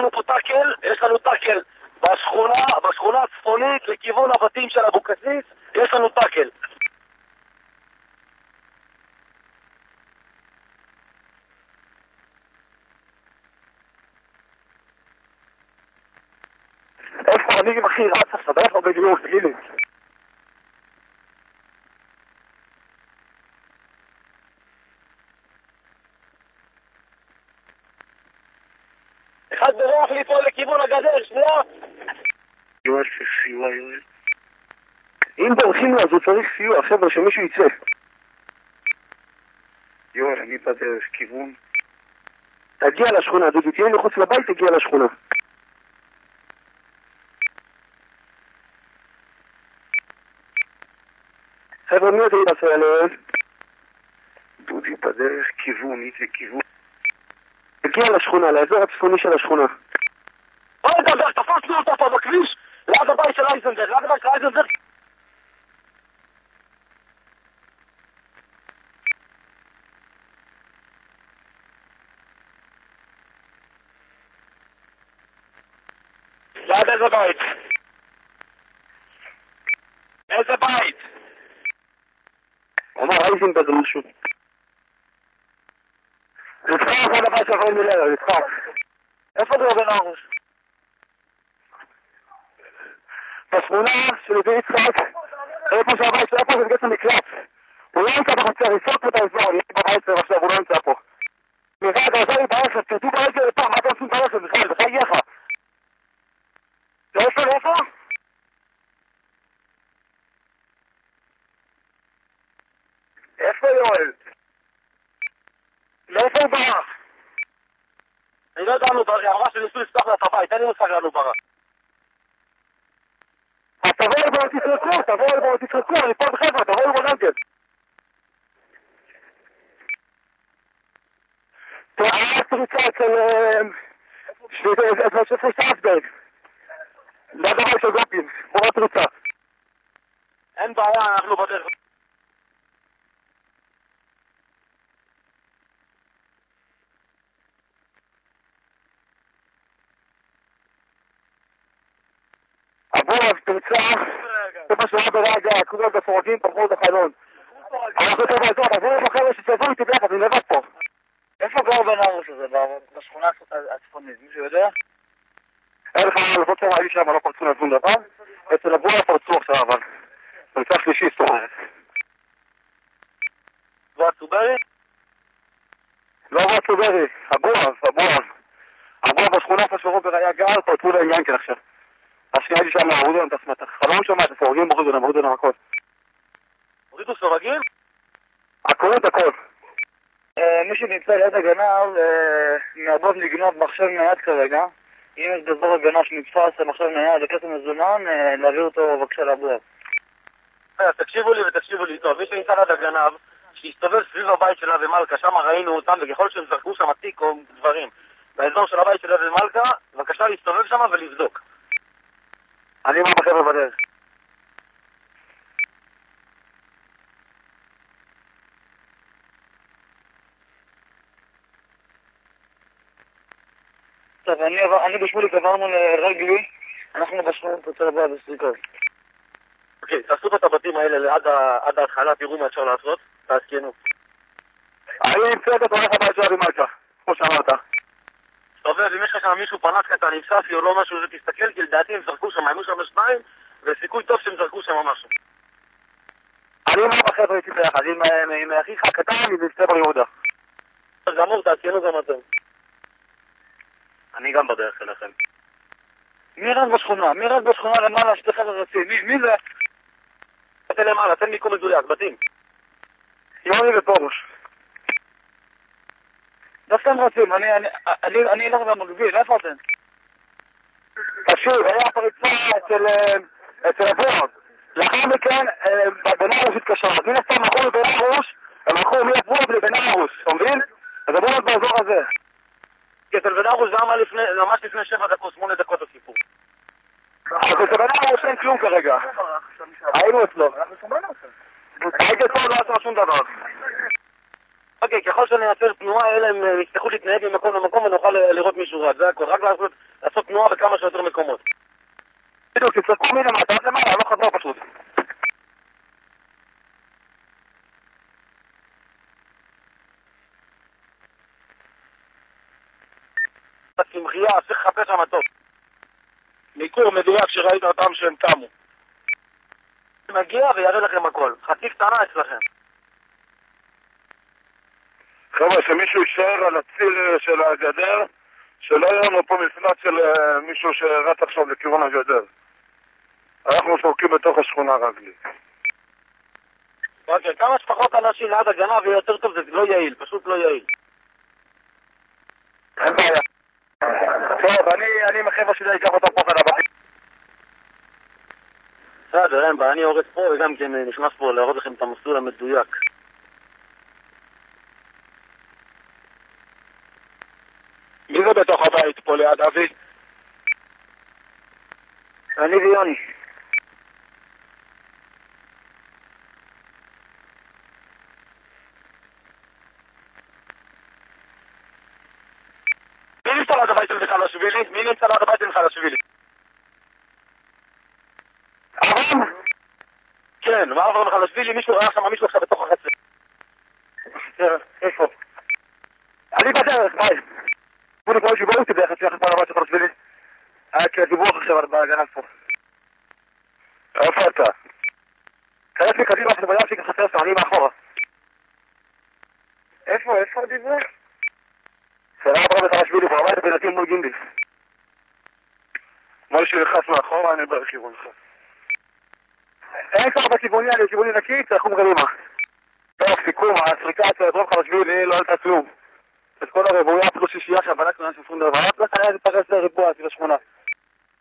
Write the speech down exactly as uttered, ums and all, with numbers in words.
לנו פה טאקל, יש לנו טאקל בשכונה, בשכונה הצפונית לכיוון הבתים של אבוקסיס, יש לנו טאקל. איפה אני אחי רץ עכשיו, איפה בדיוק, תגיד לי. אחד ברוח לי פה לכיוון הגדר, שנייה. יואל שסיוע יואל. אם דורכים לו אז הוא צריך סיוע, חבר'ה שמישהו יצא. יואל, אני בדרך, כיוון. תגיע לשכונה, דודו, תהיה מחוץ לבית, תגיע לשכונה. חבר'ה, מי יודע לעשות עליהם? דודי בדרך, כיוון, איזה כיוון. תגיע לשכונה, לאזור הצפוני של השכונה. בואי נדבר, תפסנו אותו פה בכביש, ליד הבית של אייזנברג, ליד הבית של אייזנברג. ליד איזה בית? איזה בית? אומר אייזנברג משהו. נצחק עוד הבית שעברים מלאר, נצחק. איפה זה עובד הראש? בשכונה של ידי יצחק, איפה שהבית שלו, איפה זה בגלל המקלט. הוא לא נמצא בחצר, יסוק פה את האזור, אני בבית שלו עכשיו, הוא לא נמצא פה. מיכל, אתה עוזר לי ברכב, תרדו ברכב לפה, מה אתה עושים ברכב, מיכל, זה חייך. לאיפה, לאיפה? איפה יואל? לאיפה הוא ברח? אני לא יודע לנו ברח, היא אמרה שניסו לפתוח לה את הבית, אין לי מושג לנו ברח. אז תבואו לבוא תתרקו, תבואו לבוא תתרקו, אני פה בחברה, תבואו לבוא נגד. תראה פריצה אצל שפר סטרסברג. ליד הבית של גופין, חורת פריצה. אין בעיה, אנחנו בדרך. אבו, פריצה, זה מה שהיה ברגע, כולם בפורגים, פחות החלון. אנחנו יותר באזור, עברו לבחר שצבו איתי ביחד, אני לבד פה. איפה גר בן ארוש הזה, בשכונה הצפונית, מישהו יודע? אין לך מה לבוא צורה, היו שם, לא פרצו נזון דבר. אצל אבו לא פרצו עכשיו, אבל פריצה שלישי סתוררת. זה הצוברי? לא זה הצוברי, אבו, אבו. אבו בשכונה פשוט היה גר, פרצו לעניין כן עכשיו. השנייה לי שם, הורידו להם את הסמת, החלום שומע, את הסורגים, הורידו להם, הורידו להם הכל. הורידו סורגים? הכל את הכל. מישהו נמצא ליד הגנב, מעבוד לגנוב מחשב נייד כרגע. אם יש באזור הגנב שנתפס מחשב נייד לכסף מזומן, להעביר אותו בבקשה לאבוה. תקשיבו לי ותקשיבו לי טוב, מי שנמצא ליד הגנב, שהסתובב סביב הבית שלה ומלכה, שם ראינו אותם, וככל שהם זרקו שם עתיק או דברים, באזור של הבית שלה ומלכה, בבקשה להסתובב שם ולבדוק. אני מה בחבר'ה בדרך. טוב, אני בשמולי עברנו לרגלי, אנחנו בשמולי פוצה לבאה בסריקות. אוקיי, תעשו את הבתים האלה עד ההתחלה, תראו מה אפשר לעשות, תעסקנו. אני נמצא את הולך הבית שלה במלכה, כמו שאמרת. סובב, אם יש לך שם מישהו פנק קטן עם ספי או לא משהו, זה תסתכל, כי לדעתי הם זרקו שם, היו שם שניים, וסיכוי טוב שהם זרקו שם משהו. אני מה בחבר'ה איתי ביחד, עם אחיך הקטן, עם סטבר יהודה. גמור, תעסקנו גם אתם. אני גם בדרך אליכם. מי רב בשכונה? מי רב בשכונה למעלה שתי חבר'ה רצים? מי, מי זה? תן למעלה, תן מיקום מדויק, בתים. יוני ופרוש. דווקא הם רצים, אני, אני, אני, אני אלך במקביל, איפה אתם? תקשיב, היה פריצה אצל, אצל אבוה. לאחר מכן, בן ארוש התקשר. מן הסתם הלכו לבן ארוש, הם הלכו מאבוה לבן ארוש, אתה מבין? אז אבוה באזור הזה. כי אצל בן ארוש זה ממש לפני שבע דקות, שמונה דקות הסיפור. אז אצל בן ארוש אין כלום כרגע. היינו אצלו. הייתי אצלו, לא עשה שום דבר. אוקיי, ככל שאני אעצר תנועה, אלה הם יצטרכו להתנהג ממקום למקום ונוכל לראות מישהו רק. זה הכל, רק לעשות, מקומות. בדיוק, תצטרקו מלמטה עד למעלה, לא חזור פשוט. הצמחייה, צריך לחפש שם טוב. מיקור מדויק שראית אותם שהם קמו. מגיע ויראה לכם הכל. חצי קטנה אצלכם. חבר'ה, שמישהו יישאר על הציר של הגדר, שלא יהיה לנו פה מפלט של מישהו שרץ עכשיו לכיוון הגדר. אנחנו שורקים בתוך השכונה רגלי. אוקיי, כמה שפחות אנשים ליד הגנה ויהיה יותר טוב, זה לא יעיל, פשוט לא יעיל. אין בעיה. טוב, אני, אני עם החבר'ה שלי אקח אותם פה חד הבתים. בסדר, אין בעיה, אני הורס פה וגם כן נכנס פה להראות לכם את המסלול המדויק. מי זה בתוך הבית פה ליד אבי? אני ויוני. מי נמצא ליד הבית של חלשווילי? מי נמצא ליד הבית של חלשווילי? אברהם? כן, מה עבר לחלשווילי? מישהו ראה שם מישהו עכשיו בתוך החצר. איפה? אני בדרך, ביי. בואו נקרא שבואו אותי ביחד שיחד פה לבית של חלשווילי. היה כדיווח עכשיו בהגנה פה. איפה אתה? כעת מקדימה של ביד שלי חסר שם, אני מאחורה. איפה? איפה הדיווח? סלם עברה בחלשווילי פה, הבית בינתיים מול גינדיס. מוישה נכנס מאחורה, אני בכיוונך. אין כבר בכיווני, אני בכיווני נקי, צלחו מגלימה. טוב, סיכום, הסריקה אצל דרום חלשווילי לא עלתה כלום. את כל הרבויה, אפילו שישייה שהבנה קטנה של עשרים דקות, רק היה להתפרס לריבוע סביב השכונה.